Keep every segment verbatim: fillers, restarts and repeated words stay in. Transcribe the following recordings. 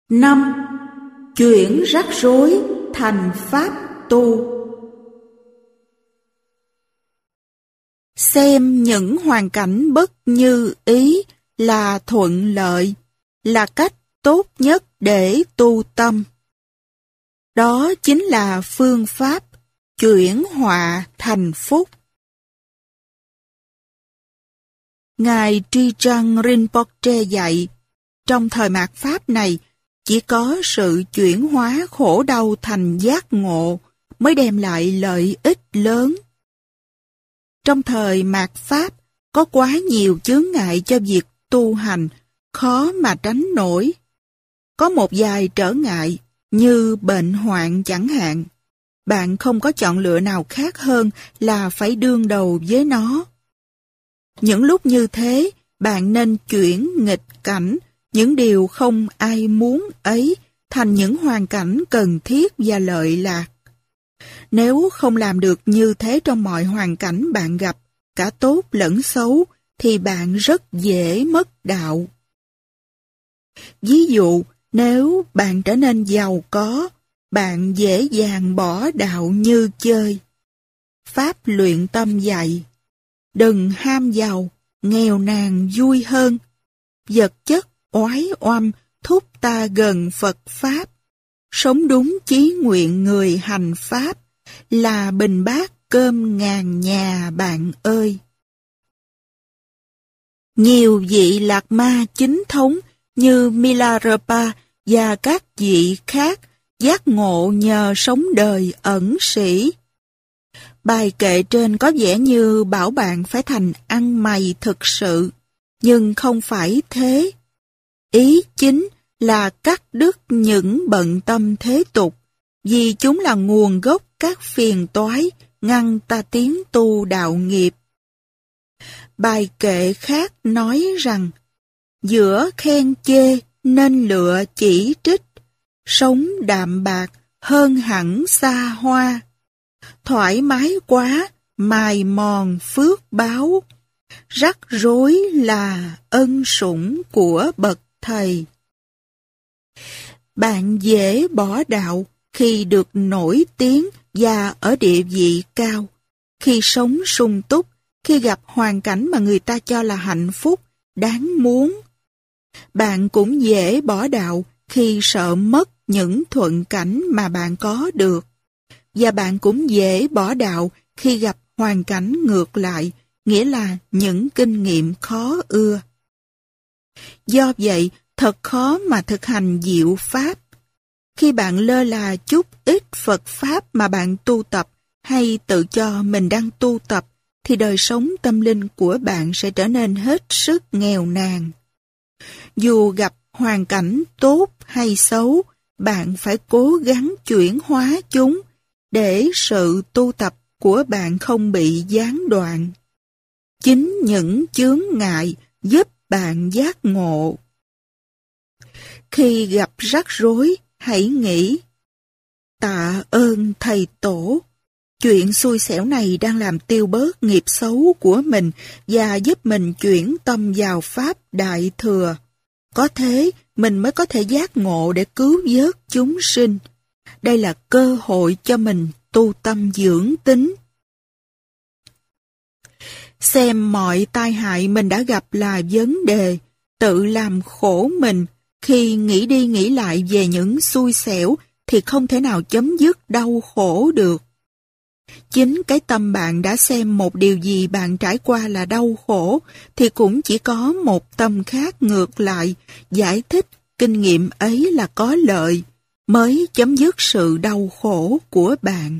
năm. Chuyển rắc rối thành pháp tu. Xem những hoàn cảnh bất như ý là thuận lợi, là cách tốt nhất để tu tâm. Đó chính là phương pháp chuyển họa thành phúc. Ngài Tri Trăng Rinpoche dạy, trong thời mạt Pháp này, chỉ có sự chuyển hóa khổ đau thành giác ngộ mới đem lại lợi ích lớn. Trong thời mạt Pháp, có quá nhiều chướng ngại cho việc tu hành, khó mà tránh nổi. Có một vài trở ngại, như bệnh hoạn chẳng hạn. Bạn không có chọn lựa nào khác hơn là phải đương đầu với nó. Những lúc như thế, bạn nên chuyển nghịch cảnh, những điều không ai muốn ấy, thành những hoàn cảnh cần thiết và lợi lạc. Nếu không làm được như thế trong mọi hoàn cảnh bạn gặp, cả tốt lẫn xấu, thì bạn rất dễ mất đạo. Ví dụ, nếu bạn trở nên giàu có, bạn dễ dàng bỏ đạo như chơi. Pháp luyện tâm dạy, đừng ham giàu, nghèo nàn vui hơn. Vật chất oái oăm thúc ta gần Phật Pháp. Sống đúng chí nguyện người hành Pháp là bình bát cơm ngàn nhà bạn ơi. Nhiều vị Lạc Ma chính thống như Milarepa và các vị khác giác ngộ nhờ sống đời ẩn sĩ. Bài kệ trên có vẻ như bảo bạn phải thành ăn mày thực sự, nhưng không phải thế. Ý chính là cắt đứt những bận tâm thế tục, vì chúng là nguồn gốc các phiền toái, ngăn ta tiến tu đạo nghiệp. Bài kệ khác nói rằng, giữa khen chê nên lựa chỉ trích, sống đạm bạc hơn hẳn xa hoa. Thoải mái quá, mài mòn phước báo, rắc rối là ân sủng của bậc thầy. Bạn dễ bỏ đạo khi được nổi tiếng và ở địa vị cao, khi sống sung túc, khi gặp hoàn cảnh mà người ta cho là hạnh phúc, đáng muốn. Bạn cũng dễ bỏ đạo khi sợ mất những thuận cảnh mà bạn có được. Và bạn cũng dễ bỏ đạo khi gặp hoàn cảnh ngược lại, nghĩa là những kinh nghiệm khó ưa. Do vậy, thật khó mà thực hành diệu pháp. Khi bạn lơ là chút ít Phật Pháp mà bạn tu tập, hay tự cho mình đang tu tập, thì đời sống tâm linh của bạn sẽ trở nên hết sức nghèo nàn. Dù gặp hoàn cảnh tốt hay xấu, bạn phải cố gắng chuyển hóa chúng, để sự tu tập của bạn không bị gián đoạn. Chính những chướng ngại giúp bạn giác ngộ. Khi gặp rắc rối, hãy nghĩ, tạ ơn Thầy Tổ. Chuyện xui xẻo này đang làm tiêu bớt nghiệp xấu của mình và giúp mình chuyển tâm vào Pháp Đại Thừa. Có thế, mình mới có thể giác ngộ để cứu vớt chúng sinh. Đây là cơ hội cho mình tu tâm dưỡng tính. Xem mọi tai hại mình đã gặp là vấn đề, tự làm khổ mình. Khi nghĩ đi nghĩ lại về những xui xẻo thì không thể nào chấm dứt đau khổ được. Chính cái tâm bạn đã xem một điều gì bạn trải qua là đau khổ, thì cũng chỉ có một tâm khác ngược lại, giải thích kinh nghiệm ấy là có lợi, mới chấm dứt sự đau khổ của bạn.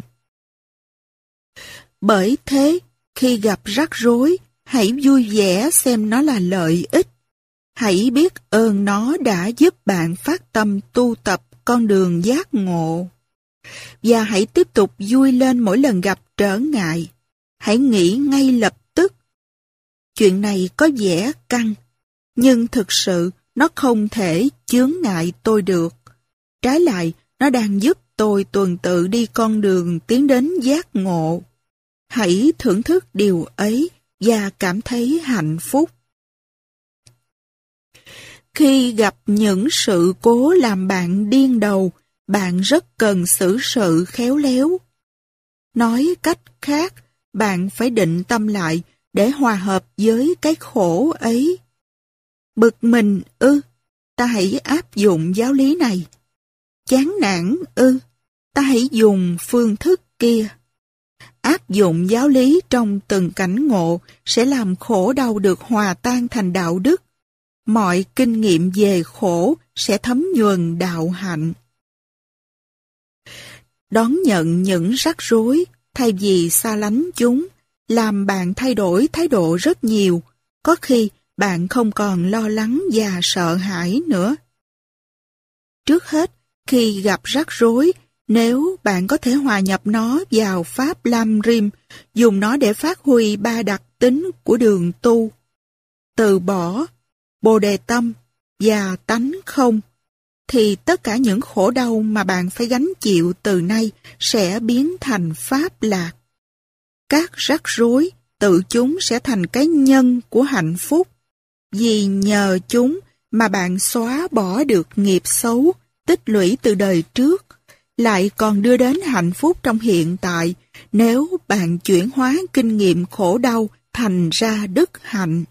Bởi thế, khi gặp rắc rối, hãy vui vẻ xem nó là lợi ích. Hãy biết ơn nó đã giúp bạn phát tâm tu tập con đường giác ngộ. Và hãy tiếp tục vui lên mỗi lần gặp trở ngại. Hãy nghĩ ngay lập tức. Chuyện này có vẻ căng, nhưng thực sự nó không thể chướng ngại tôi được. Trái lại, nó đang giúp tôi tuần tự đi con đường tiến đến giác ngộ. Hãy thưởng thức điều ấy và cảm thấy hạnh phúc. Khi gặp những sự cố làm bạn điên đầu, bạn rất cần xử sự khéo léo. Nói cách khác, bạn phải định tâm lại để hòa hợp với cái khổ ấy. Bực mình ư, ta hãy áp dụng giáo lý này. Chán nản ư, ta hãy dùng phương thức kia. Áp dụng giáo lý trong từng cảnh ngộ sẽ làm khổ đau được hòa tan thành đạo đức. Mọi kinh nghiệm về khổ sẽ thấm nhuần đạo hạnh. Đón nhận những rắc rối thay vì xa lánh chúng làm bạn thay đổi thái độ rất nhiều. Có khi bạn không còn lo lắng và sợ hãi nữa. Trước hết, khi gặp rắc rối, nếu bạn có thể hòa nhập nó vào pháp Lam Rim, dùng nó để phát huy ba đặc tính của đường tu: từ bỏ, bồ đề tâm và tánh không, thì tất cả những khổ đau mà bạn phải gánh chịu từ nay sẽ biến thành pháp lạc. Các rắc rối tự chúng sẽ thành cái nhân của hạnh phúc, vì nhờ chúng mà bạn xóa bỏ được nghiệp xấu tích lũy từ đời trước, lại còn đưa đến hạnh phúc trong hiện tại nếu bạn chuyển hóa kinh nghiệm khổ đau thành ra đức hạnh.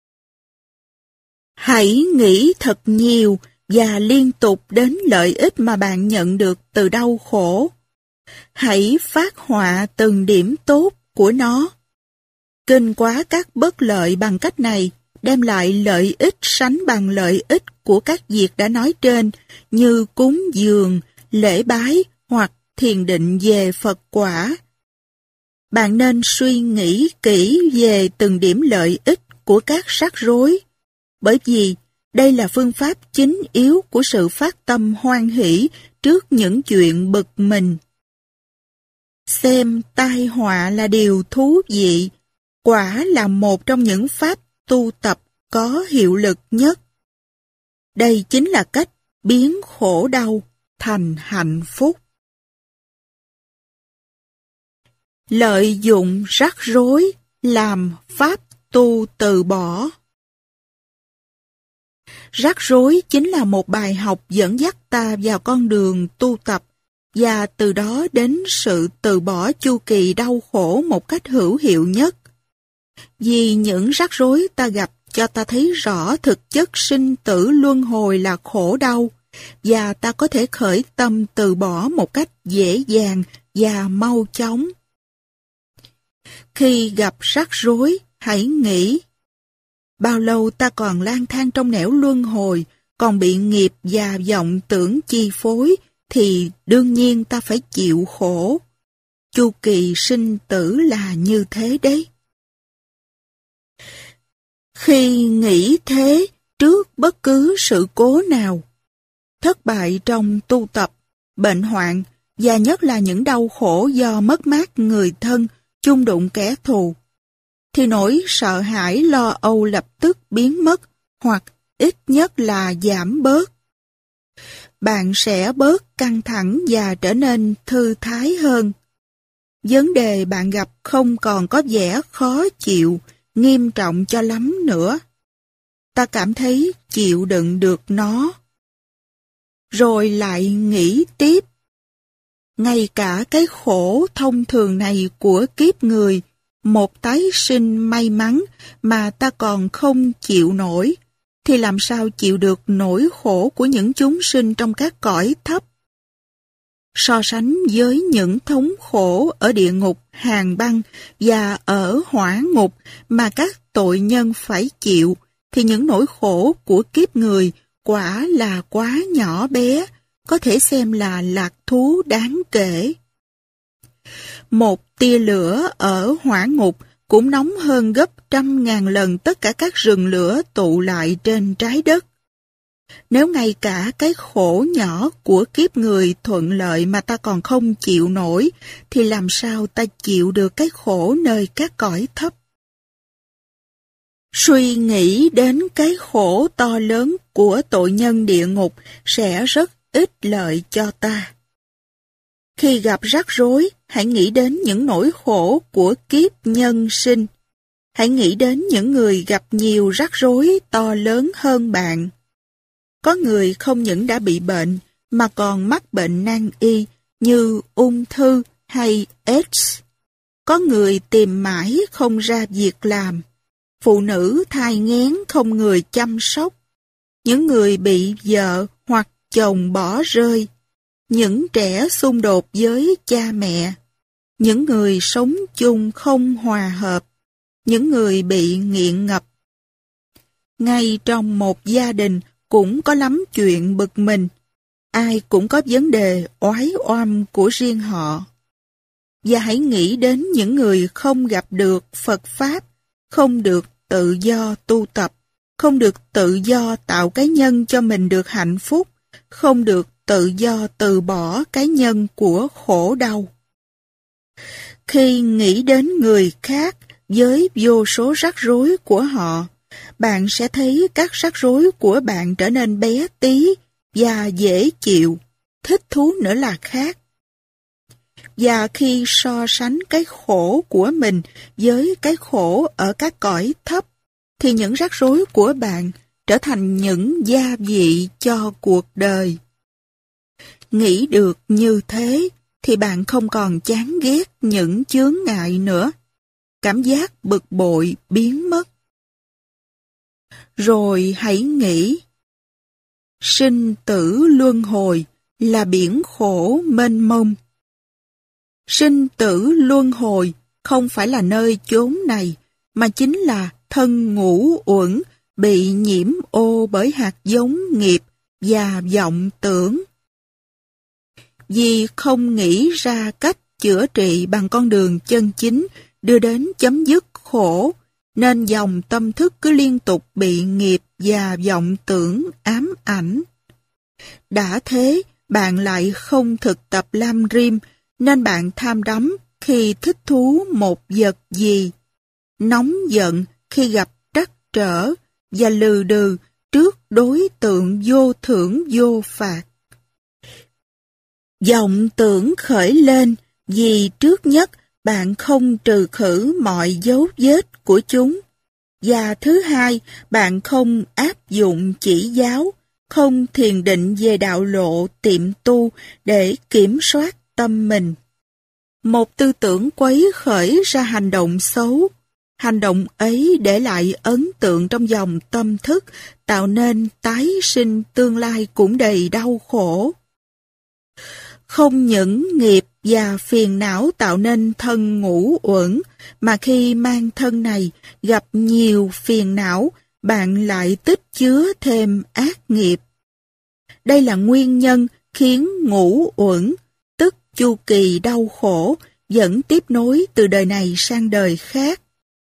Hãy nghĩ thật nhiều và liên tục đến lợi ích mà bạn nhận được từ đau khổ. Hãy phát họa từng điểm tốt của nó. Kinh quá các bất lợi bằng cách này đem lại lợi ích sánh bằng lợi ích của các việc đã nói trên như cúng dường, lễ bái hoặc thiền định về Phật quả. Bạn nên suy nghĩ kỹ về từng điểm lợi ích của các rắc rối, bởi vì đây là phương pháp chính yếu của sự phát tâm hoan hỷ trước những chuyện bực mình. Xem tai họa là điều thú vị, quả là một trong những pháp tu tập có hiệu lực nhất. Đây chính là cách biến khổ đau thành hạnh phúc. Lợi dụng rắc rối làm pháp tu từ bỏ. Rắc rối chính là một bài học dẫn dắt ta vào con đường tu tập và từ đó đến sự từ bỏ chu kỳ đau khổ một cách hữu hiệu nhất. Vì những rắc rối ta gặp cho ta thấy rõ thực chất sinh tử luân hồi là khổ đau, và ta có thể khởi tâm từ bỏ một cách dễ dàng và mau chóng. Khi gặp rắc rối, hãy nghĩ: bao lâu ta còn lang thang trong nẻo luân hồi, còn bị nghiệp và vọng tưởng chi phối, thì đương nhiên ta phải chịu khổ. Chu kỳ sinh tử là như thế đấy. Khi nghĩ thế trước bất cứ sự cố nào, thất bại trong tu tập, bệnh hoạn và nhất là những đau khổ do mất mát người thân, chung đụng kẻ thù, thì nỗi sợ hãi lo âu lập tức biến mất hoặc ít nhất là giảm bớt. Bạn sẽ bớt căng thẳng và trở nên thư thái hơn. Vấn đề bạn gặp không còn có vẻ khó chịu, nghiêm trọng cho lắm nữa. Ta cảm thấy chịu đựng được nó. Rồi lại nghĩ tiếp. Ngay cả cái khổ thông thường này của kiếp người, một tái sinh may mắn mà ta còn không chịu nổi, thì làm sao chịu được nỗi khổ của những chúng sinh trong các cõi thấp? So sánh với những thống khổ ở địa ngục hàn băng và ở hỏa ngục mà các tội nhân phải chịu, thì những nỗi khổ của kiếp người quả là quá nhỏ bé, có thể xem là lạc thú đáng kể. Một tia lửa ở hỏa ngục cũng nóng hơn gấp trăm ngàn lần tất cả các rừng lửa tụ lại trên trái đất. Nếu ngay cả cái khổ nhỏ của kiếp người thuận lợi mà ta còn không chịu nổi, thì làm sao ta chịu được cái khổ nơi các cõi thấp? Suy nghĩ đến cái khổ to lớn của tội nhân địa ngục sẽ rất ích lợi cho ta. Khi gặp rắc rối, hãy nghĩ đến những nỗi khổ của kiếp nhân sinh. Hãy nghĩ đến những người gặp nhiều rắc rối to lớn hơn bạn. Có người không những đã bị bệnh, mà còn mắc bệnh nan y như ung thư hay AIDS. Có người tìm mãi không ra việc làm. Phụ nữ thai nghén không người chăm sóc. Những người bị vợ hoặc chồng bỏ rơi. Những trẻ xung đột với cha mẹ. Những người sống chung không hòa hợp. Những người bị nghiện ngập. Ngay trong một gia đình cũng có lắm chuyện bực mình. Ai cũng có vấn đề oái oăm của riêng họ. Và hãy nghĩ đến những người không gặp được Phật Pháp, không được tự do tu tập, không được tự do tạo cái nhân cho mình được hạnh phúc, không được tự do từ bỏ cái nhân của khổ đau. Khi nghĩ đến người khác với vô số rắc rối của họ, bạn sẽ thấy các rắc rối của bạn trở nên bé tí và dễ chịu, thích thú nữa là khác. Và khi so sánh cái khổ của mình với cái khổ ở các cõi thấp, thì những rắc rối của bạn trở thành những gia vị cho cuộc đời. Nghĩ được như thế, thì bạn không còn chán ghét những chướng ngại nữa. Cảm giác bực bội biến mất. Rồi hãy nghĩ, sinh tử luân hồi là biển khổ mênh mông. Sinh tử luân hồi không phải là nơi chốn này, mà chính là thân ngũ uẩn bị nhiễm ô bởi hạt giống nghiệp và vọng tưởng. Vì không nghĩ ra cách chữa trị bằng con đường chân chính đưa đến chấm dứt khổ, nên dòng tâm thức cứ liên tục bị nghiệp và vọng tưởng ám ảnh. Đã thế, bạn lại không thực tập lam rim, nên bạn tham đắm khi thích thú một vật gì, nóng giận khi gặp trắc trở và lừ đừ trước đối tượng vô thưởng vô phạt. Vọng tưởng khởi lên vì trước nhất bạn không trừ khử mọi dấu vết của chúng, và thứ hai, bạn không áp dụng chỉ giáo, không thiền định về đạo lộ tiệm tu để kiểm soát tâm mình. Một tư tưởng quấy khởi ra hành động xấu. Hành động ấy để lại ấn tượng trong dòng tâm thức, tạo nên tái sinh tương lai cũng đầy đau khổ. Không những nghiệp và phiền não tạo nên thân ngũ uẩn, mà khi mang thân này gặp nhiều phiền não, bạn lại tích chứa thêm ác nghiệp. Đây là nguyên nhân khiến ngũ uẩn, tức chu kỳ đau khổ, vẫn tiếp nối từ đời này sang đời khác.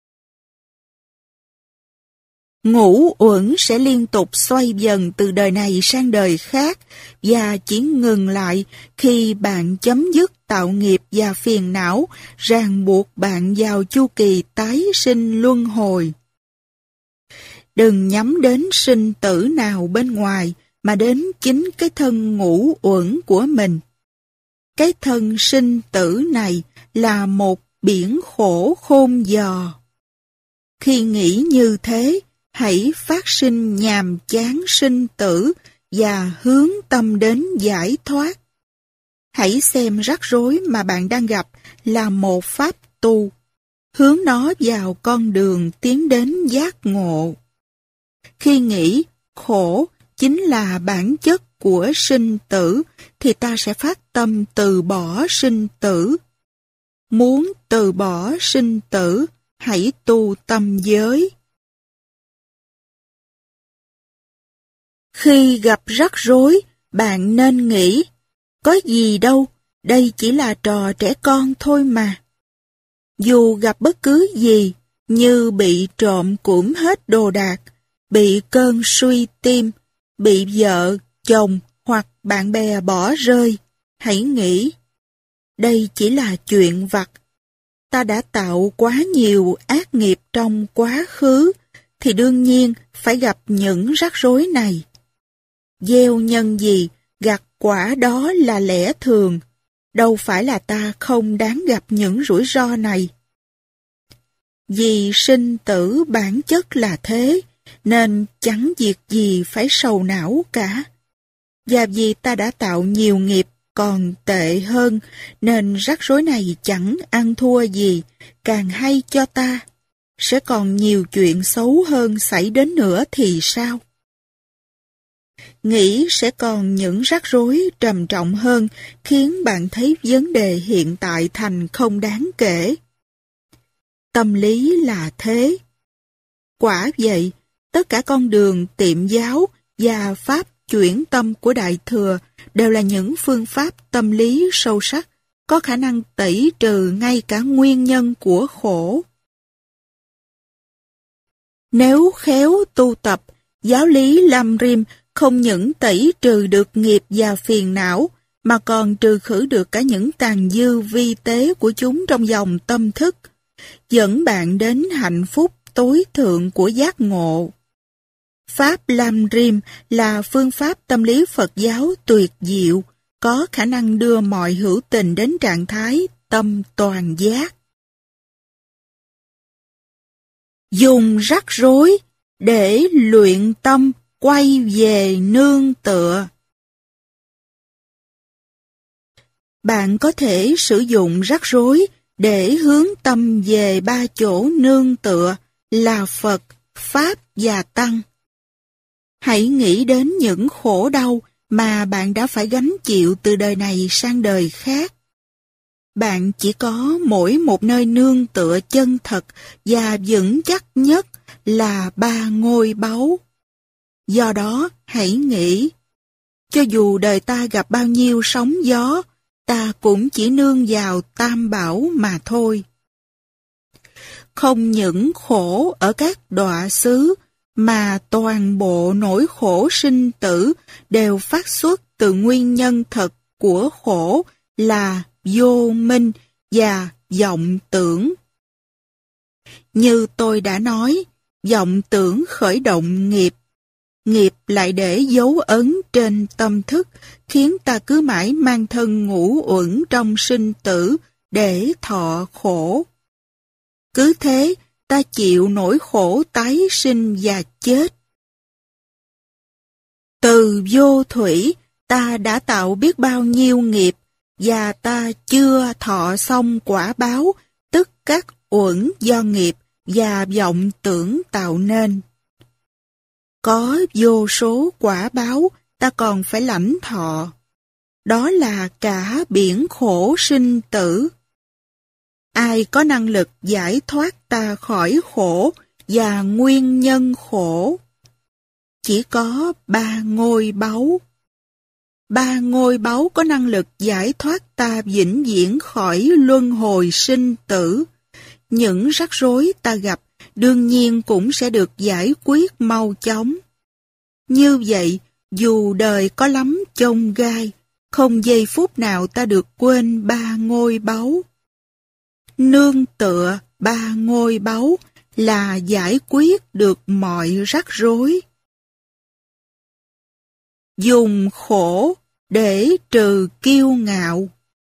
Ngũ uẩn sẽ liên tục xoay dần từ đời này sang đời khác và chỉ ngừng lại khi bạn chấm dứt tạo nghiệp và phiền não, ràng buộc bạn vào chu kỳ tái sinh luân hồi. Đừng nhắm đến sinh tử nào bên ngoài, mà đến chính cái thân ngũ uẩn của mình. Cái thân sinh tử này là một biển khổ khôn dò. Khi nghĩ như thế, hãy phát sinh nhàm chán sinh tử và hướng tâm đến giải thoát. Hãy xem rắc rối mà bạn đang gặp là một pháp tu, hướng nó vào con đường tiến đến giác ngộ. Khi nghĩ khổ chính là bản chất của sinh tử, thì ta sẽ phát tâm từ bỏ sinh tử. Muốn từ bỏ sinh tử, hãy tu tâm giới. Khi gặp rắc rối, bạn nên nghĩ, có gì đâu, đây chỉ là trò trẻ con thôi mà. Dù gặp bất cứ gì, như bị trộm củm hết đồ đạc, bị cơn suy tim, bị vợ, chồng hoặc bạn bè bỏ rơi, hãy nghĩ, đây chỉ là chuyện vặt. Ta đã tạo quá nhiều ác nghiệp trong quá khứ, thì đương nhiên phải gặp những rắc rối này. Gieo nhân gì, gặt quả đó là lẽ thường, đâu phải là ta không đáng gặp những rủi ro này. Vì sinh tử bản chất là thế, nên chẳng việc gì phải sầu não cả. Và vì ta đã tạo nhiều nghiệp còn tệ hơn, nên rắc rối này chẳng ăn thua gì, càng hay cho ta. Sẽ còn nhiều chuyện xấu hơn xảy đến nữa thì sao? Nghĩ sẽ còn những rắc rối trầm trọng hơn, khiến bạn thấy vấn đề hiện tại thành không đáng kể. Tâm lý là thế. Quả vậy, tất cả con đường tiệm giáo và pháp chuyển tâm của Đại Thừa đều là những phương pháp tâm lý sâu sắc, có khả năng tẩy trừ ngay cả nguyên nhân của khổ. Nếu khéo tu tập, giáo lý Lam Rim không những tẩy trừ được nghiệp và phiền não, mà còn trừ khử được cả những tàn dư vi tế của chúng trong dòng tâm thức, dẫn bạn đến hạnh phúc tối thượng của giác ngộ. Pháp Lam Rim là phương pháp tâm lý Phật giáo tuyệt diệu, có khả năng đưa mọi hữu tình đến trạng thái tâm toàn giác. Dùng rắc rối để luyện tâm quay về nương tựa. Bạn có thể sử dụng rắc rối để hướng tâm về ba chỗ nương tựa là Phật, Pháp và Tăng. Hãy nghĩ đến những khổ đau mà bạn đã phải gánh chịu từ đời này sang đời khác. Bạn chỉ có mỗi một nơi nương tựa chân thật và vững chắc nhất là ba ngôi báu. Do đó, hãy nghĩ, cho dù đời ta gặp bao nhiêu sóng gió, ta cũng chỉ nương vào Tam Bảo mà thôi. Không những khổ ở các đọa xứ, mà toàn bộ nỗi khổ sinh tử đều phát xuất từ nguyên nhân thật của khổ là vô minh và vọng tưởng. Như tôi đã nói, vọng tưởng khởi động nghiệp. Nghiệp lại để dấu ấn trên tâm thức, khiến ta cứ mãi mang thân ngũ uẩn trong sinh tử để thọ khổ. Cứ thế, ta chịu nỗi khổ tái sinh và chết. Từ vô thủy, ta đã tạo biết bao nhiêu nghiệp, và ta chưa thọ xong quả báo, tức các uẩn do nghiệp và vọng tưởng tạo nên. Có vô số quả báo, ta còn phải lãnh thọ. Đó là cả biển khổ sinh tử. Ai có năng lực giải thoát ta khỏi khổ và nguyên nhân khổ? Chỉ có ba ngôi báu. Ba ngôi báu có năng lực giải thoát ta vĩnh viễn khỏi luân hồi sinh tử. Những rắc rối ta gặp đương nhiên cũng sẽ được giải quyết mau chóng. Như vậy, dù đời có lắm chông gai, không giây phút nào ta được quên ba ngôi báu. Nương tựa ba ngôi báu là giải quyết được mọi rắc rối. Dùng khổ để trừ kiêu ngạo.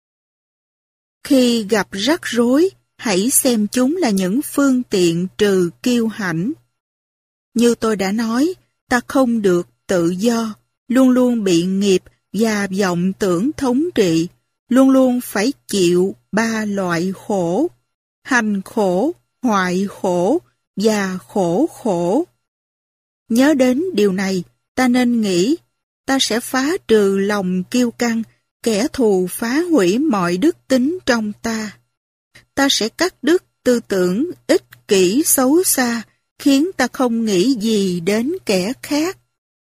Khi gặp rắc rối, hãy xem chúng là những phương tiện trừ kiêu hãnh. Như tôi đã nói, ta không được tự do, luôn luôn bị nghiệp và vọng tưởng thống trị, luôn luôn phải chịu ba loại khổ: hành khổ, hoại khổ và khổ khổ. Nhớ đến điều này, ta nên nghĩ, ta sẽ phá trừ lòng kiêu căng, kẻ thù phá hủy mọi đức tính trong ta. Ta sẽ cắt đứt tư tưởng ích kỷ xấu xa, khiến ta không nghĩ gì đến kẻ khác.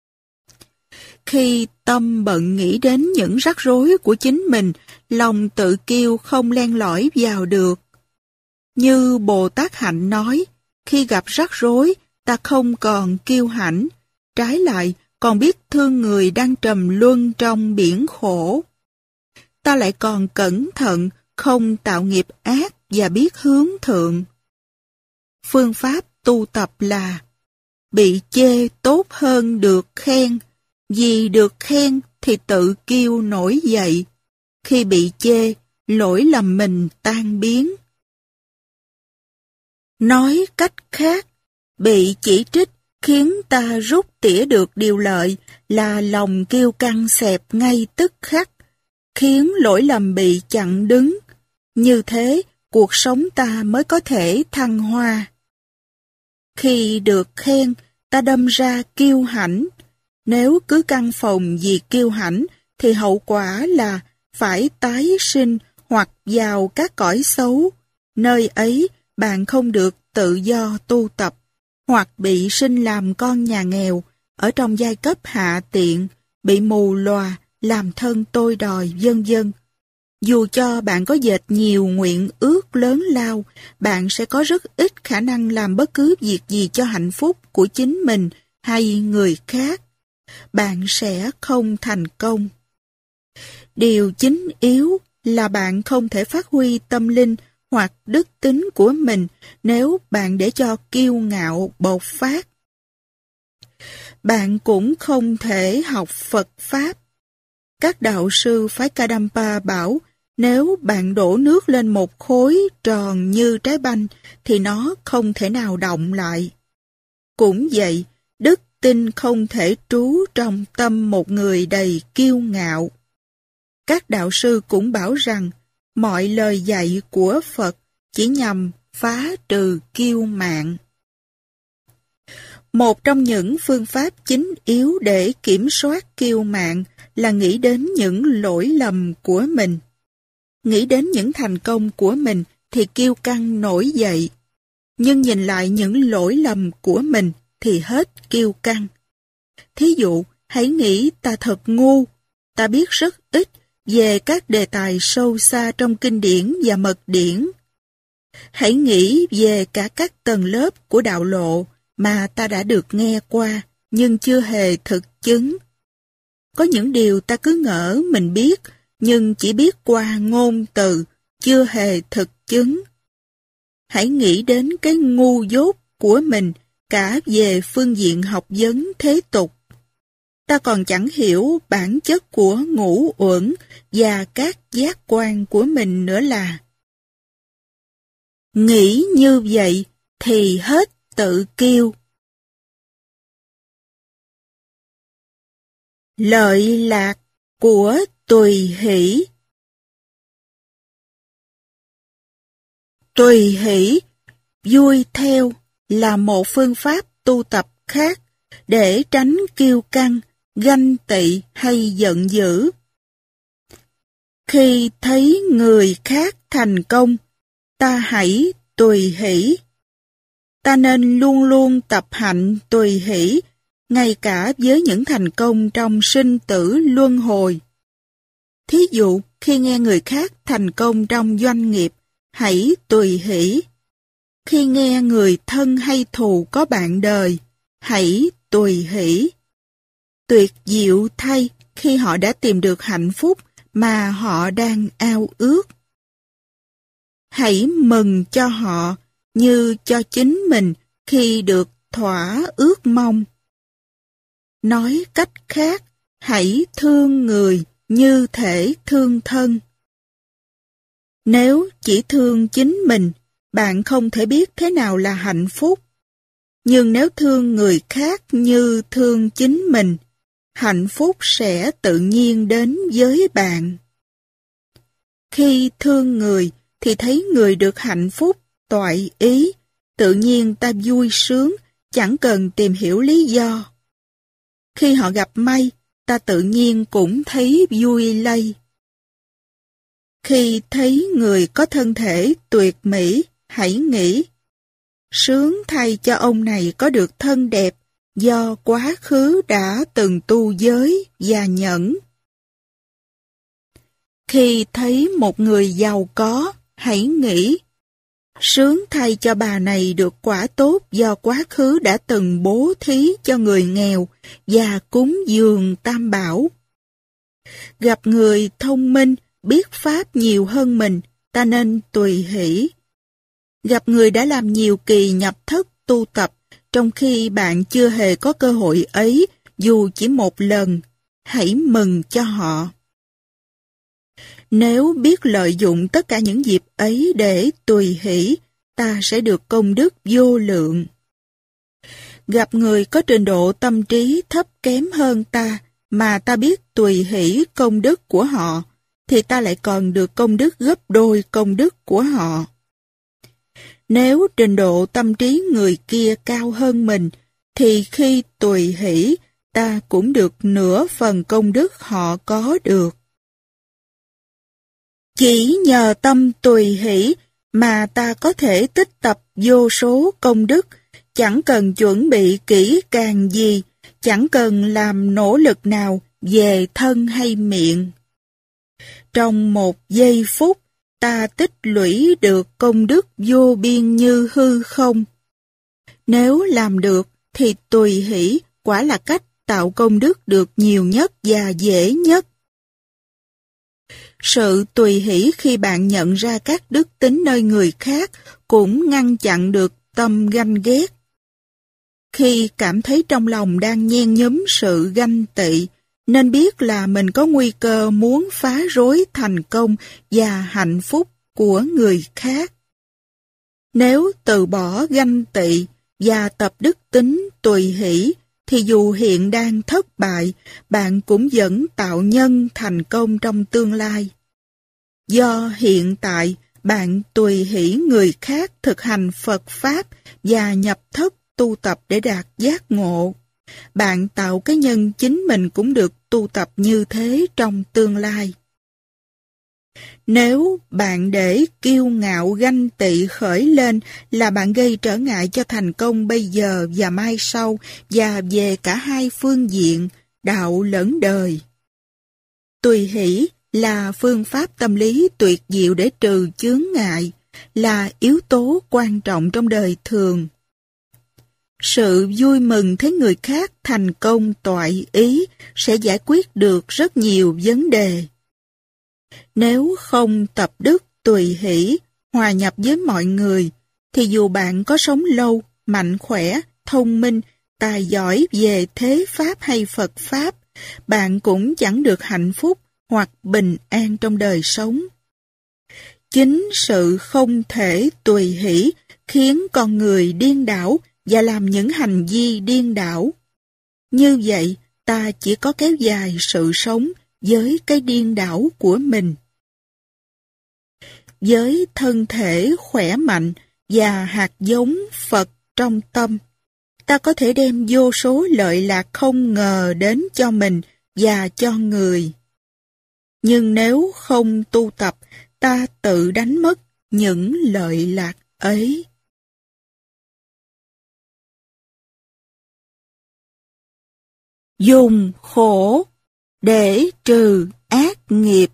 Khi tâm bận nghĩ đến những rắc rối của chính mình, lòng tự kiêu không len lỏi vào được. Như Bồ Tát Hạnh nói, khi gặp rắc rối, ta không còn kiêu hãnh, trái lại còn biết thương người đang trầm luân trong biển khổ. Ta lại còn cẩn thận, không tạo nghiệp ác và biết hướng thượng. Phương pháp tu tập là bị chê tốt hơn được khen, vì được khen thì tự kiêu nổi dậy, khi bị chê, lỗi lầm mình tan biến. Nói cách khác, bị chỉ trích khiến ta rút tỉa được điều lợi là lòng kiêu căng xẹp ngay tức khắc, khiến lỗi lầm bị chặn đứng. Như thế, cuộc sống ta mới có thể thăng hoa. Khi được khen, ta đâm ra kiêu hãnh. Nếu cứ căng phòng vì kiêu hãnh, thì hậu quả là phải tái sinh hoặc vào các cõi xấu. Nơi ấy, bạn không được tự do tu tập, hoặc bị sinh làm con nhà nghèo, ở trong giai cấp hạ tiện, bị mù lòa, làm thân tôi đòi, vân vân. Dù cho bạn có dệt nhiều nguyện ước lớn lao, bạn sẽ có rất ít khả năng làm bất cứ việc gì cho hạnh phúc của chính mình hay người khác. Bạn sẽ không thành công. Điều chính yếu là bạn không thể phát huy tâm linh hoặc đức tính của mình nếu bạn để cho kiêu ngạo bộc phát. Bạn cũng không thể học Phật Pháp. Các đạo sư phái Kadampa bảo, nếu bạn đổ nước lên một khối tròn như trái banh, thì nó không thể nào động lại. Cũng vậy, đức tin không thể trú trong tâm một người đầy kiêu ngạo. Các đạo sư cũng bảo rằng, mọi lời dạy của Phật chỉ nhằm phá trừ kiêu mạn. Một trong những phương pháp chính yếu để kiểm soát kiêu mạn là nghĩ đến những lỗi lầm của mình. Nghĩ đến những thành công của mình thì kiêu căng nổi dậy. Nhưng nhìn lại những lỗi lầm của mình thì hết kiêu căng. Thí dụ, hãy nghĩ ta thật ngu, ta biết rất ít về các đề tài sâu xa trong kinh điển và mật điển. Hãy nghĩ về cả các tầng lớp của đạo lộ mà ta đã được nghe qua nhưng chưa hề thực chứng. Có những điều ta cứ ngỡ mình biết nhưng chỉ biết qua ngôn từ, chưa hề thực chứng. Hãy nghĩ đến cái ngu dốt của mình cả về phương diện học vấn thế tục. Ta còn chẳng hiểu bản chất của ngũ uẩn và các giác quan của mình nữa là. Nghĩ như vậy thì hết tự kiêu. Lợi lạc của tùy hỷ. Tùy hỷ, vui theo, là một phương pháp tu tập khác để tránh kiêu căng, ganh tị hay giận dữ. Khi thấy người khác thành công, ta hãy tùy hỷ. Ta nên luôn luôn tập hạnh tùy hỷ, ngay cả với những thành công trong sinh tử luân hồi. Thí dụ, khi nghe người khác thành công trong doanh nghiệp, hãy tùy hỷ. Khi nghe người thân hay thù có bạn đời, hãy tùy hỷ. Tuyệt diệu thay khi họ đã tìm được hạnh phúc mà họ đang ao ước. Hãy mừng cho họ như cho chính mình khi được thỏa ước mong. Nói cách khác, hãy thương người như thể thương thân. Nếu chỉ thương chính mình, bạn không thể biết thế nào là hạnh phúc. Nhưng nếu thương người khác như thương chính mình, hạnh phúc sẽ tự nhiên đến với bạn. Khi thương người thì thấy người được hạnh phúc, toại ý, tự nhiên ta vui sướng, chẳng cần tìm hiểu lý do. Khi họ gặp may, ta tự nhiên cũng thấy vui lây. Khi thấy người có thân thể tuyệt mỹ, hãy nghĩ, sướng thay cho ông này có được thân đẹp do quá khứ đã từng tu giới và nhẫn. Khi thấy một người giàu có, hãy nghĩ, sướng thay cho bà này được quả tốt do quá khứ đã từng bố thí cho người nghèo và cúng dường tam bảo. Gặp người thông minh, biết pháp nhiều hơn mình, ta nên tùy hỷ. Gặp người đã làm nhiều kỳ nhập thất tu tập, trong khi bạn chưa hề có cơ hội ấy, dù chỉ một lần, hãy mừng cho họ. Nếu biết lợi dụng tất cả những dịp ấy để tùy hỷ, ta sẽ được công đức vô lượng. gặp người có trình độ tâm trí thấp kém hơn ta, mà ta biết tùy hỷ công đức của họ, thì ta lại còn được công đức gấp đôi công đức của họ. Nếu trình độ tâm trí người kia cao hơn mình, thì khi tùy hỷ, ta cũng được nửa phần công đức họ có được. Chỉ nhờ tâm tùy hỷ mà ta có thể tích tập vô số công đức, chẳng cần chuẩn bị kỹ càng gì, chẳng cần làm nỗ lực nào về thân hay miệng. Trong một giây phút, ta tích lũy được công đức vô biên như hư không. Nếu làm được, thì tùy hỷ quả là cách tạo công đức được nhiều nhất và dễ nhất. Sự tùy hỷ khi bạn nhận ra các đức tính nơi người khác cũng ngăn chặn được tâm ganh ghét. Khi cảm thấy trong lòng đang nhen nhóm sự ganh tị, nên biết là mình có nguy cơ muốn phá rối thành công và hạnh phúc của người khác. Nếu từ bỏ ganh tị và tập đức tính tùy hỷ, thì dù hiện đang thất bại, bạn cũng vẫn tạo nhân thành công trong tương lai. Do hiện tại, bạn tùy hỷ người khác thực hành Phật Pháp và nhập thất tu tập để đạt giác ngộ. Bạn tạo cái nhân chính mình cũng được tu tập như thế trong tương lai. Nếu bạn để kiêu ngạo ganh tị khởi lên là bạn gây trở ngại cho thành công bây giờ và mai sau, và về cả hai phương diện, đạo lẫn đời. Tùy hỷ là phương pháp tâm lý tuyệt diệu để trừ chướng ngại, là yếu tố quan trọng trong đời thường. Sự vui mừng thấy người khác thành công toại ý sẽ giải quyết được rất nhiều vấn đề. Nếu không tập đức tùy hỷ, hòa nhập với mọi người, thì dù bạn có sống lâu, mạnh khỏe, thông minh, tài giỏi về thế Pháp hay Phật Pháp, bạn cũng chẳng được hạnh phúc hoặc bình an trong đời sống. Chính sự không thể tùy hỷ khiến con người điên đảo và làm những hành vi điên đảo. Như vậy, ta chỉ có kéo dài sự sống với cái điên đảo của mình. Với thân thể khỏe mạnh và hạt giống Phật trong tâm, ta có thể đem vô số lợi lạc không ngờ đến cho mình và cho người. Nhưng nếu không tu tập, ta tự đánh mất những lợi lạc ấy. Dùng khổ để trừ ác nghiệp.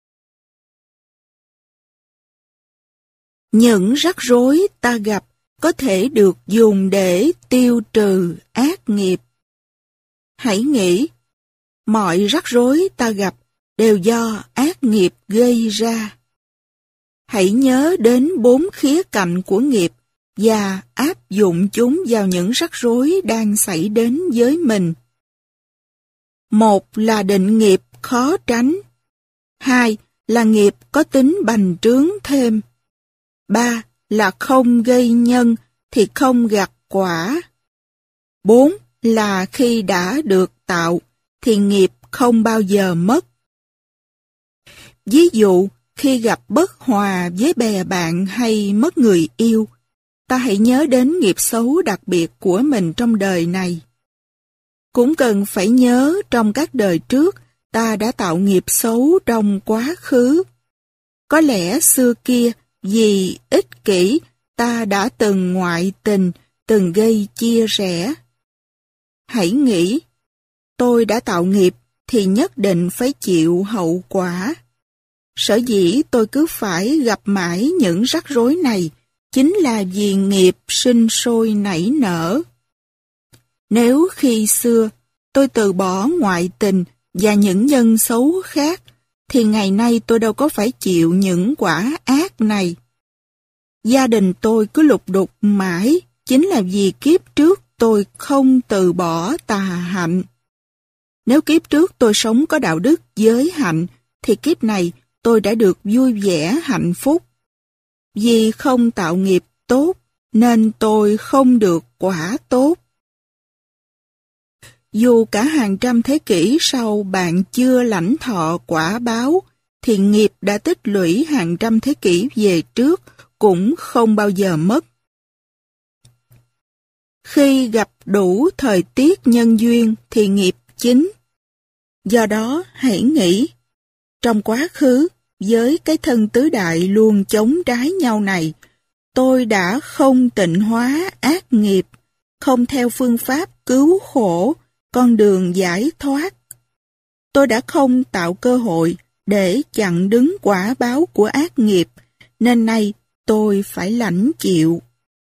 Những rắc rối ta gặp có thể được dùng để tiêu trừ ác nghiệp. Hãy nghĩ, mọi rắc rối ta gặp đều do ác nghiệp gây ra. Hãy nhớ đến bốn khía cạnh của nghiệp và áp dụng chúng vào những rắc rối đang xảy đến với mình. Một là định nghiệp khó tránh. Hai là nghiệp có tính bành trướng thêm. Ba là không gây nhân thì không gặt quả. Bốn là khi đã được tạo thì nghiệp không bao giờ mất. Ví dụ, khi gặp bất hòa với bè bạn hay mất người yêu, ta hãy nhớ đến nghiệp xấu đặc biệt của mình trong đời này. Cũng cần phải nhớ trong các đời trước, ta đã tạo nghiệp xấu trong quá khứ. Có lẽ xưa kia, vì ích kỷ, ta đã từng ngoại tình, từng gây chia rẽ. Hãy nghĩ, tôi đã tạo nghiệp thì nhất định phải chịu hậu quả. Sở dĩ tôi cứ phải gặp mãi những rắc rối này, chính là vì nghiệp sinh sôi nảy nở. Nếu khi xưa tôi từ bỏ ngoại tình và những nhân xấu khác, thì ngày nay tôi đâu có phải chịu những quả ác này. Gia đình tôi cứ lục đục mãi, chính là vì kiếp trước tôi không từ bỏ tà hạnh. Nếu kiếp trước tôi sống có đạo đức giới hạnh, thì kiếp này tôi đã được vui vẻ hạnh phúc. Vì không tạo nghiệp tốt, nên tôi không được quả tốt. Dù cả hàng trăm thế kỷ sau bạn chưa lãnh thọ quả báo, thì nghiệp đã tích lũy hàng trăm thế kỷ về trước cũng không bao giờ mất. Khi gặp đủ thời tiết nhân duyên thì nghiệp chín. Do đó hãy nghĩ, trong quá khứ, với cái thân tứ đại luôn chống trái nhau này, tôi đã không tịnh hóa ác nghiệp, không theo phương pháp cứu khổ, con đường giải thoát. Tôi đã không tạo cơ hội để chặn đứng quả báo của ác nghiệp, nên nay tôi phải lãnh chịu.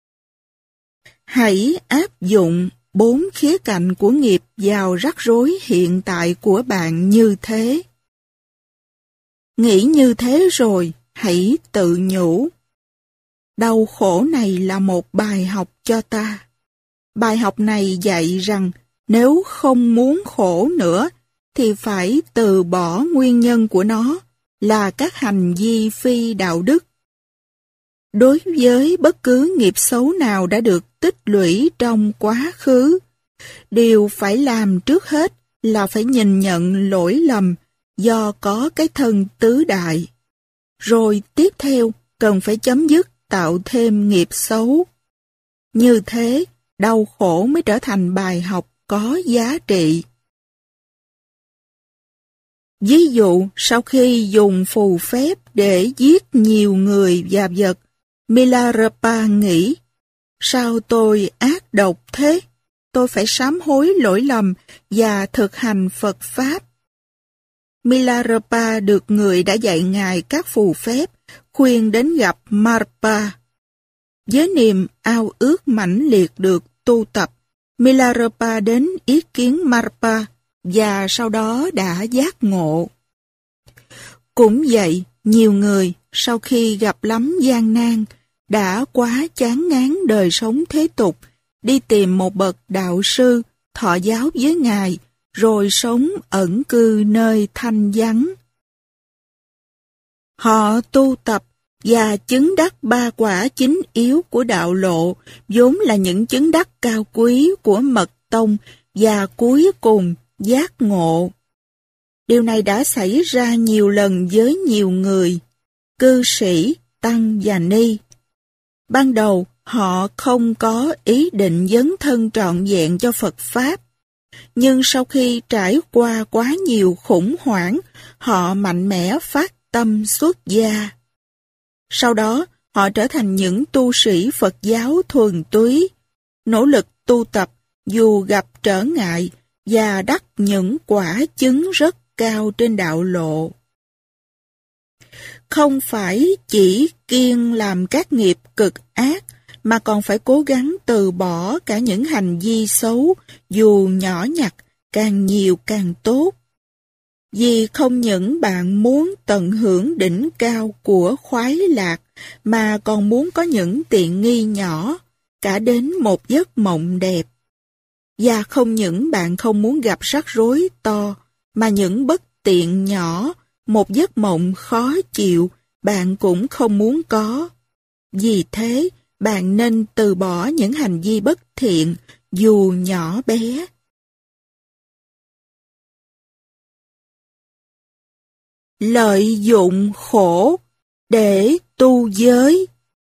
Hãy áp dụng bốn khía cạnh của nghiệp vào rắc rối hiện tại của bạn như thế. Nghĩ như thế rồi, hãy tự nhủ. Đau khổ này là một bài học cho ta. Bài học này dạy rằng nếu không muốn khổ nữa, thì phải từ bỏ nguyên nhân của nó là các hành vi phi đạo đức. Đối với bất cứ nghiệp xấu nào đã được tích lũy trong quá khứ, điều phải làm trước hết là phải nhìn nhận lỗi lầm do có cái thân tứ đại. Rồi tiếp theo cần phải chấm dứt tạo thêm nghiệp xấu. Như thế, đau khổ mới trở thành bài học có giá trị. Ví dụ, sau khi dùng phù phép để giết nhiều người và vật, Milarepa nghĩ, sao tôi ác độc thế? Tôi phải sám hối lỗi lầm và thực hành Phật Pháp. Milarepa được người đã dạy ngài các phù phép, khuyên đến gặp Marpa. Với niềm ao ước mãnh liệt được tu tập, Milarepa đến ý kiến Marpa và sau đó đã giác ngộ. Cũng vậy, nhiều người sau khi gặp lắm gian nan, đã quá chán ngán đời sống thế tục, đi tìm một bậc đạo sư, thọ giáo với ngài, rồi sống ẩn cư nơi thanh vắng. Họ tu tập và chứng đắc ba quả chính yếu của đạo lộ, vốn là những chứng đắc cao quý của mật tông, và cuối cùng giác ngộ. Điều này đã xảy ra nhiều lần với nhiều người, cư sĩ, tăng và ni. Ban đầu, họ không có ý định dấn thân trọn vẹn cho Phật Pháp. Nhưng sau khi trải qua quá nhiều khủng hoảng, họ mạnh mẽ phát tâm xuất gia. Sau đó, họ trở thành những tu sĩ Phật giáo thuần túy, nỗ lực tu tập dù gặp trở ngại và đắc những quả chứng rất cao trên đạo lộ. Không phải chỉ kiêng làm các nghiệp cực ác, mà còn phải cố gắng từ bỏ cả những hành vi xấu, dù nhỏ nhặt, càng nhiều càng tốt. Vì không những bạn muốn tận hưởng đỉnh cao của khoái lạc, mà còn muốn có những tiện nghi nhỏ, cả đến một giấc mộng đẹp. Và không những bạn không muốn gặp rắc rối to, mà những bất tiện nhỏ, một giấc mộng khó chịu, bạn cũng không muốn có. Vì thế, bạn nên từ bỏ những hành vi bất thiện, dù nhỏ bé. Lợi dụng khổ để tu giới.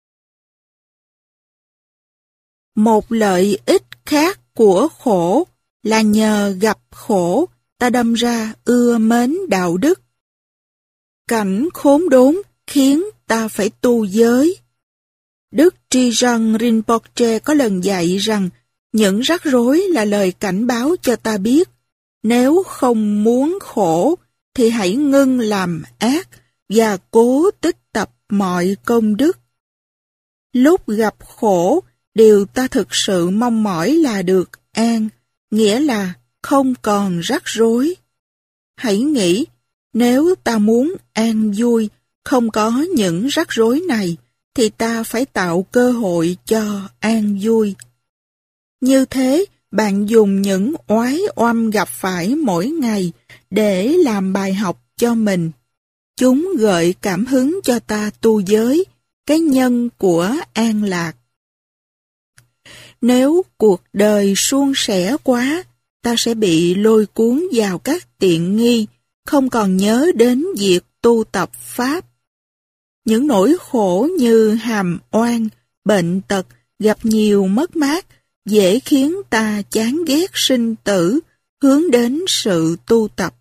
Một lợi ích khác của khổ là nhờ gặp khổ, ta đâm ra ưa mến đạo đức. Cảnh khốn đốn khiến ta phải tu giới. Đức Trijang Rinpoche có lần dạy rằng những rắc rối là lời cảnh báo cho ta biết, nếu không muốn khổ thì hãy ngưng làm ác và cố tích tập mọi công đức. Lúc gặp khổ, điều ta thực sự mong mỏi là được an, nghĩa là không còn rắc rối. Hãy nghĩ, nếu ta muốn an vui, không có những rắc rối này, thì ta phải tạo cơ hội cho an vui. Như thế, bạn dùng những oái oăm gặp phải mỗi ngày để làm bài học cho mình. Chúng gợi cảm hứng cho ta tu giới, cái nhân của an lạc. Nếu cuộc đời suôn sẻ quá, ta sẽ bị lôi cuốn vào các tiện nghi, không còn nhớ đến việc tu tập Pháp. Những nỗi khổ như hàm oan, bệnh tật, gặp nhiều mất mát, dễ khiến ta chán ghét sinh tử, hướng đến sự tu tập.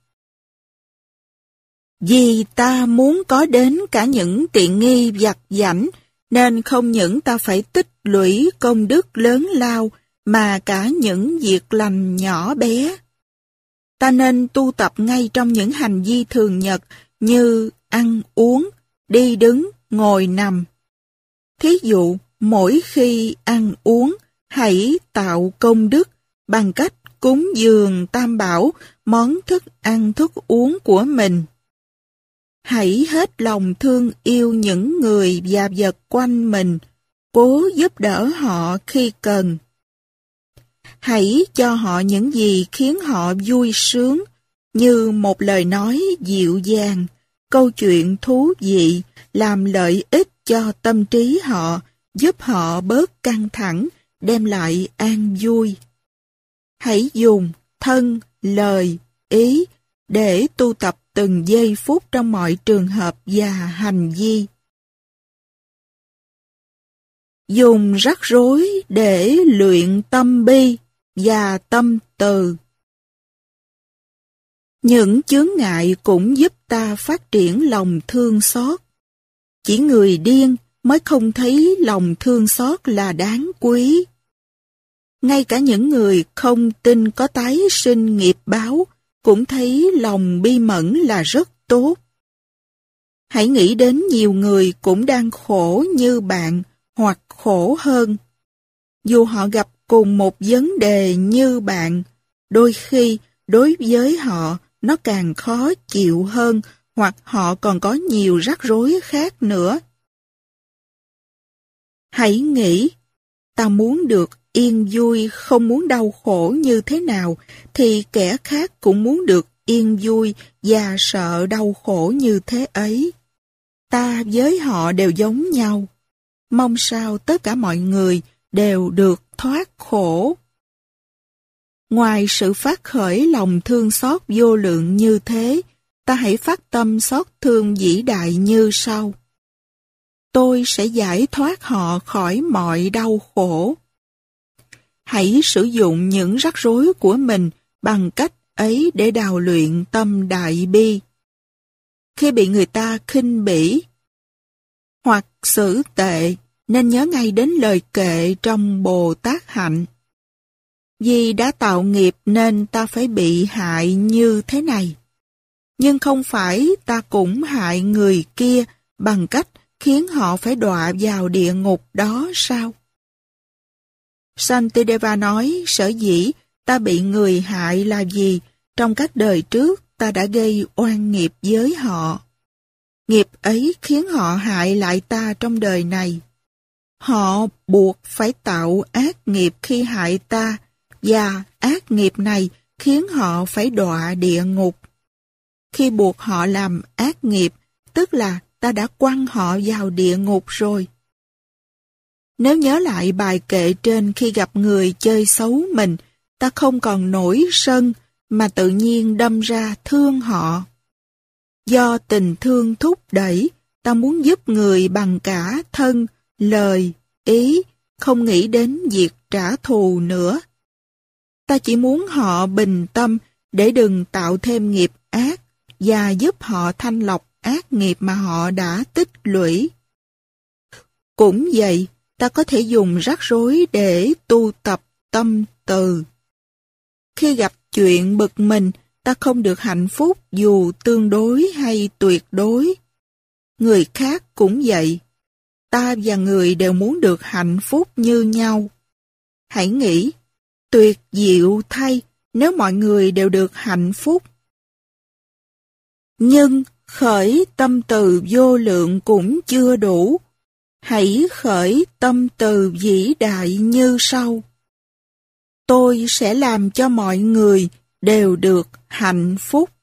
Vì ta muốn có đến cả những tiện nghi vặt vãnh, nên không những ta phải tích lũy công đức lớn lao, mà cả những việc lành nhỏ bé. Ta nên tu tập ngay trong những hành vi thường nhật như ăn uống, đi đứng, ngồi nằm. Thí dụ, mỗi khi ăn uống, hãy tạo công đức bằng cách cúng dường Tam Bảo món thức ăn thức uống của mình. Hãy hết lòng thương yêu những người và vật quanh mình, cố giúp đỡ họ khi cần. Hãy cho họ những gì khiến họ vui sướng, như một lời nói dịu dàng, câu chuyện thú vị, làm lợi ích cho tâm trí họ, giúp họ bớt căng thẳng, đem lại an vui. Hãy dùng thân, lời, ý để tu tập từng giây phút trong mọi trường hợp và hành vi. Dùng rắc rối để luyện tâm bi và tâm từ. Những chướng ngại cũng giúp ta phát triển lòng thương xót. Chỉ người điên mới không thấy lòng thương xót là đáng quý. Ngay cả những người không tin có tái sinh nghiệp báo cũng thấy lòng bi mẫn là rất tốt. Hãy nghĩ đến nhiều người cũng đang khổ như bạn hoặc khổ hơn. Dù họ gặp cùng một vấn đề như bạn, đôi khi đối với họ nó càng khó chịu hơn, hoặc họ còn có nhiều rắc rối khác nữa. Hãy nghĩ, ta muốn được yên vui, không muốn đau khổ như thế nào, thì kẻ khác cũng muốn được yên vui và sợ đau khổ như thế ấy. Ta với họ đều giống nhau. Mong sao tất cả mọi người đều được thoát khổ. Ngoài sự phát khởi lòng thương xót vô lượng như thế, ta hãy phát tâm xót thương vĩ đại như sau. Tôi sẽ giải thoát họ khỏi mọi đau khổ. Hãy sử dụng những rắc rối của mình bằng cách ấy để đào luyện tâm đại bi. Khi bị người ta khinh bỉ hoặc xử tệ, nên nhớ ngay đến lời kệ trong Bồ Tát Hạnh. Vì đã tạo nghiệp nên ta phải bị hại như thế này. Nhưng không phải ta cũng hại người kia bằng cách khiến họ phải đọa vào địa ngục đó sao? Santideva nói, sở dĩ ta bị người hại là vì trong các đời trước ta đã gây oan nghiệp với họ. Nghiệp ấy khiến họ hại lại ta trong đời này. Họ buộc phải tạo ác nghiệp khi hại ta, và ác nghiệp này khiến họ phải đọa địa ngục. Khi buộc họ làm ác nghiệp, tức là ta đã quăng họ vào địa ngục rồi. Nếu nhớ lại bài kệ trên khi gặp người chơi xấu mình, ta không còn nổi sân, mà tự nhiên đâm ra thương họ. Do tình thương thúc đẩy, ta muốn giúp người bằng cả thân, lời, ý, không nghĩ đến việc trả thù nữa. Ta chỉ muốn họ bình tâm để đừng tạo thêm nghiệp ác và giúp họ thanh lọc ác nghiệp mà họ đã tích lũy. Cũng vậy, ta có thể dùng rắc rối để tu tập tâm từ. Khi gặp chuyện bực mình, ta không được hạnh phúc dù tương đối hay tuyệt đối. Người khác cũng vậy. Ta và người đều muốn được hạnh phúc như nhau. Hãy nghĩ, tuyệt diệu thay nếu mọi người đều được hạnh phúc. Nhưng khởi tâm từ vô lượng cũng chưa đủ. Hãy khởi tâm từ vĩ đại như sau. Tôi sẽ làm cho mọi người đều được hạnh phúc.